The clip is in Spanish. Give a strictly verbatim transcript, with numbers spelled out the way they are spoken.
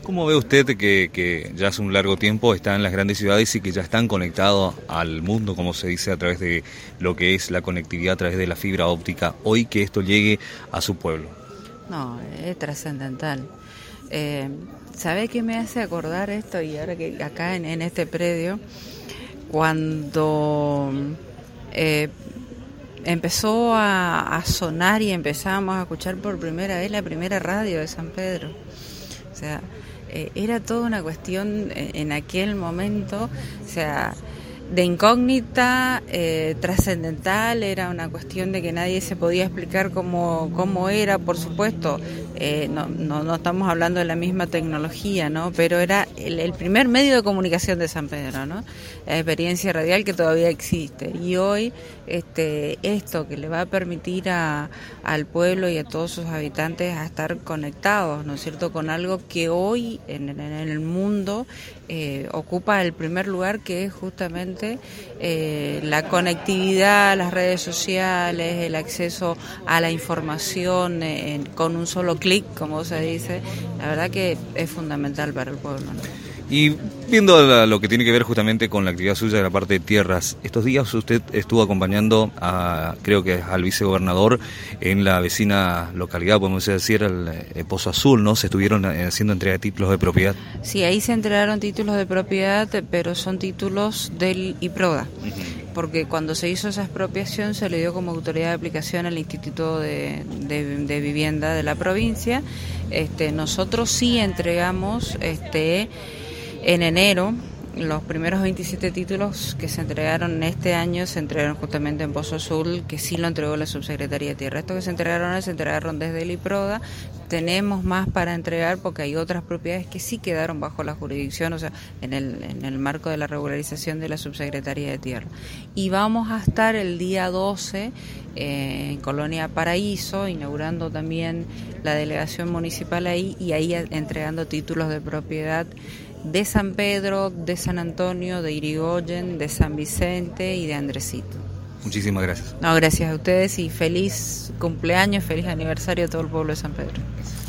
¿Cómo ve usted que, que ya hace un largo tiempo está en las grandes ciudades y que ya están conectados al mundo, como se dice, a través de lo que es la conectividad, a través de la fibra óptica, hoy que esto llegue a su pueblo? No, es trascendental. Eh, ¿Sabe qué me hace acordar esto? Y ahora que acá en, en este predio, cuando eh, empezó a, a sonar y empezamos a escuchar por primera vez la primera radio de San Pedro. O sea, eh, era toda una cuestión en, en aquel momento, o sea, de incógnita, eh, trascendental, era una cuestión de que nadie se podía explicar cómo, cómo era, por supuesto, eh, no, no, no estamos hablando de la misma tecnología, ¿no? Pero era el, el primer medio de comunicación de San Pedro, ¿no? La experiencia radial que todavía existe. Y hoy, este, esto que le va a permitir a, al pueblo y a todos sus habitantes a estar conectados, ¿no es cierto?, con algo que hoy en, en el mundo eh, ocupa el primer lugar, que es justamente eh, la conectividad, las redes sociales, el acceso a la información eh, en, con un solo clic, como se dice. La verdad que es fundamental para el pueblo, ¿no? Y viendo la, lo que tiene que ver justamente con la actividad suya de la parte de tierras, estos días usted estuvo acompañando a, creo que al vicegobernador en la vecina localidad, podemos decir, el, el Pozo Azul, ¿no? Se estuvieron haciendo entrega de títulos de propiedad. Sí, ahí se entregaron títulos de propiedad, pero son títulos del IPRODA. Uh-huh. Porque cuando se hizo esa expropiación se le dio como autoridad de aplicación al Instituto de, de, de Vivienda de la provincia. Este, nosotros sí entregamos este en enero los primeros veintisiete títulos que se entregaron este año, se entregaron justamente en Pozo Azul, que sí lo entregó la Subsecretaría de Tierra. Estos que se entregaron se entregaron desde el IPRODA. Tenemos más para entregar porque hay otras propiedades que sí quedaron bajo la jurisdicción, o sea, en el, en el marco de la regularización de la Subsecretaría de Tierra. Y vamos a estar el día doce eh, en Colonia Paraíso, inaugurando también la delegación municipal ahí, y ahí entregando títulos de propiedad de San Pedro, de San Antonio, de Irigoyen, de San Vicente y de Andresito. Muchísimas gracias. No, gracias a ustedes y feliz cumpleaños, feliz aniversario a todo el pueblo de San Pedro.